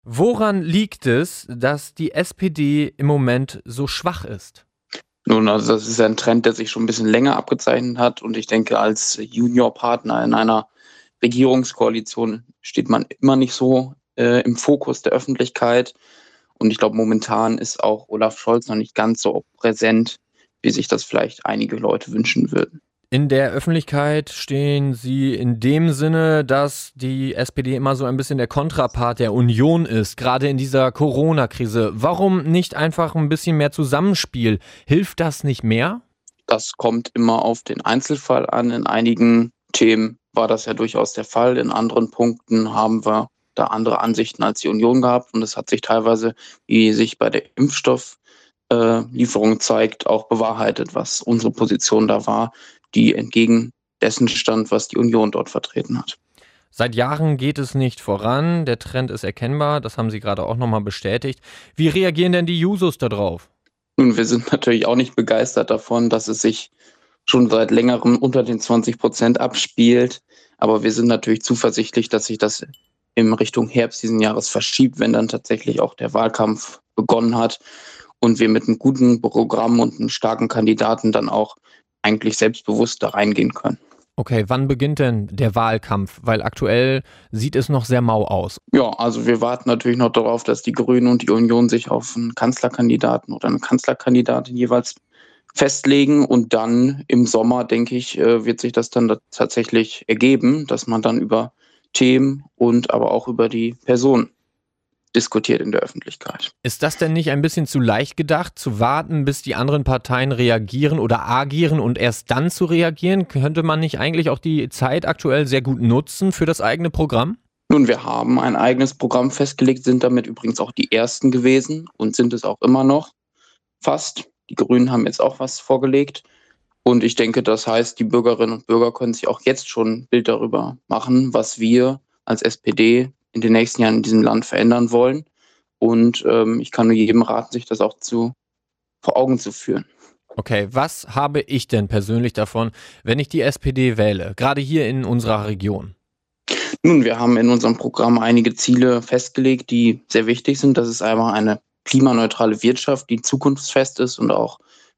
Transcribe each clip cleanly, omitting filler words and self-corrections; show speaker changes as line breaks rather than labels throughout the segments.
Woran liegt es, dass die SPD im Moment so schwach ist?
Nun, also das ist ja 'n Trend, der sich schon 'n bisschen länger abgezeichnet hat und ich denke, als Juniorpartner in einer Regierungskoalition steht man immer nicht so, im Fokus der Öffentlichkeit. Und ich glaube, momentan ist auch Olaf Scholz noch nicht ganz so präsent, wie sich das vielleicht einige Leute wünschen würden.
In der Öffentlichkeit stehen Sie in dem Sinne, dass die SPD immer so ein bisschen der Kontrapart der Union ist, gerade in dieser Corona-Krise. Warum nicht einfach ein bisschen mehr Zusammenspiel? Hilft das nicht mehr?
Das kommt immer auf den Einzelfall an. In einigen Themen war das ja durchaus der Fall. In anderen Punkten haben wir da andere Ansichten als die Union gehabt. Und es hat sich teilweise, wie sich bei der Impfstoff Lieferung zeigt, auch bewahrheitet, was unsere Position da war, die entgegen dessen stand, was die Union dort vertreten hat.
Seit Jahren geht es nicht voran, der Trend ist erkennbar, das haben Sie gerade auch nochmal bestätigt. Wie reagieren denn die Jusos da drauf?
Nun, wir sind natürlich auch nicht begeistert davon, dass es sich schon seit Längerem unter den 20% abspielt. Aber wir sind natürlich zuversichtlich, dass sich das in Richtung Herbst diesen Jahres verschiebt, wenn dann tatsächlich auch der Wahlkampf begonnen hat und wir mit einem guten Programm und einem starken Kandidaten dann auch eigentlich selbstbewusst da reingehen können.
Okay, wann beginnt denn der Wahlkampf? Weil aktuell sieht es noch sehr mau aus.
Ja, also wir warten natürlich noch darauf, dass die Grünen und die Union sich auf einen Kanzlerkandidaten oder eine Kanzlerkandidatin jeweils festlegen und dann im Sommer, denke ich, wird sich das dann tatsächlich ergeben, dass man dann über Themen und aber auch über die Person diskutiert in der Öffentlichkeit.
Ist das denn nicht ein bisschen zu leicht gedacht, zu warten, bis die anderen Parteien reagieren oder agieren und erst dann zu reagieren? Könnte man nicht eigentlich auch die Zeit aktuell sehr gut nutzen für das eigene Programm?
Nun, wir haben ein eigenes Programm festgelegt, sind damit übrigens auch die Ersten gewesen und sind es auch immer noch fast. Die Grünen haben jetzt auch was vorgelegt. Und ich denke, das heißt, die Bürgerinnen und Bürger können sich auch jetzt schon ein Bild darüber machen, was wir als SPD in den nächsten Jahren in diesem Land verändern wollen. Und ich kann nur jedem raten, sich das auch vor Augen zu führen.
Okay, was habe ich denn persönlich davon, wenn ich die SPD wähle, gerade hier in unserer Region?
Nun, wir haben in unserem Programm einige Ziele festgelegt, die sehr wichtig sind. Das ist einmal eine klimaneutrale Wirtschaft, die zukunftsfest ist und auch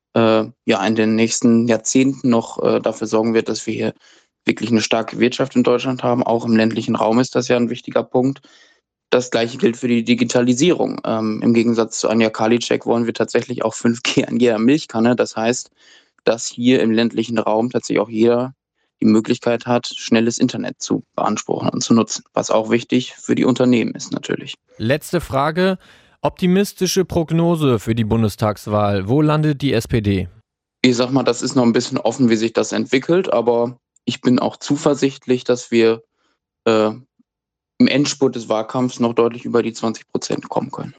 ja, in den nächsten Jahrzehnten noch dafür sorgen wird, dass wir hier wirklich eine starke Wirtschaft in Deutschland haben. Auch im ländlichen Raum ist das ja ein wichtiger Punkt. Das Gleiche gilt für die Digitalisierung. Im Gegensatz zu Anja Karliczek wollen wir tatsächlich auch 5G an jeder Milchkanne. Das heißt, dass hier im ländlichen Raum tatsächlich auch jeder die Möglichkeit hat, schnelles Internet zu beanspruchen und zu nutzen, was auch wichtig für die Unternehmen ist natürlich.
Letzte Frage. Optimistische Prognose für die Bundestagswahl. Wo landet die SPD?
Ich sage mal, das ist noch ein bisschen offen, wie sich das entwickelt, aber ich bin auch zuversichtlich, dass wir, äh, im Endspurt des Wahlkampfs noch deutlich über die 20% kommen können.